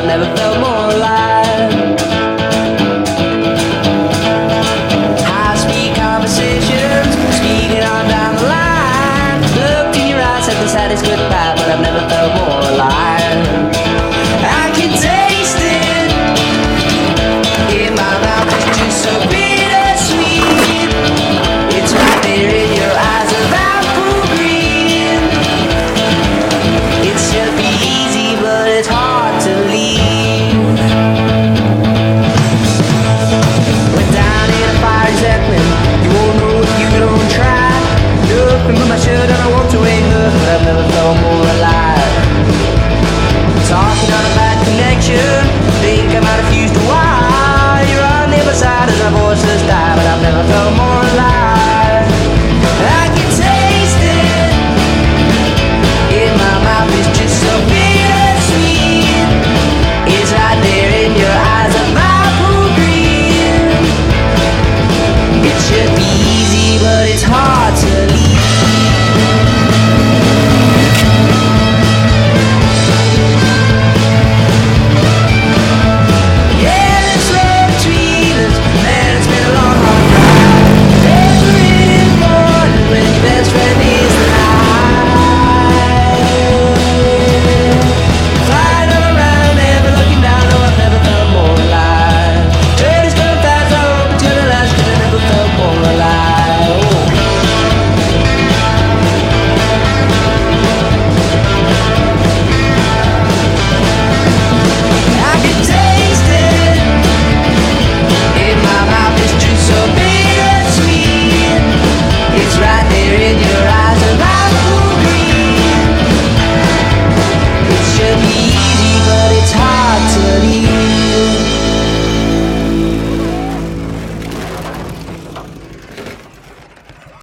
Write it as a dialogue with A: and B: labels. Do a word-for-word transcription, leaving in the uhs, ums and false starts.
A: I've never felt more alive. High-speed conversations, speeding on down the line. Looked in your eyes, said the saddest goodbye, but I've never felt more alive.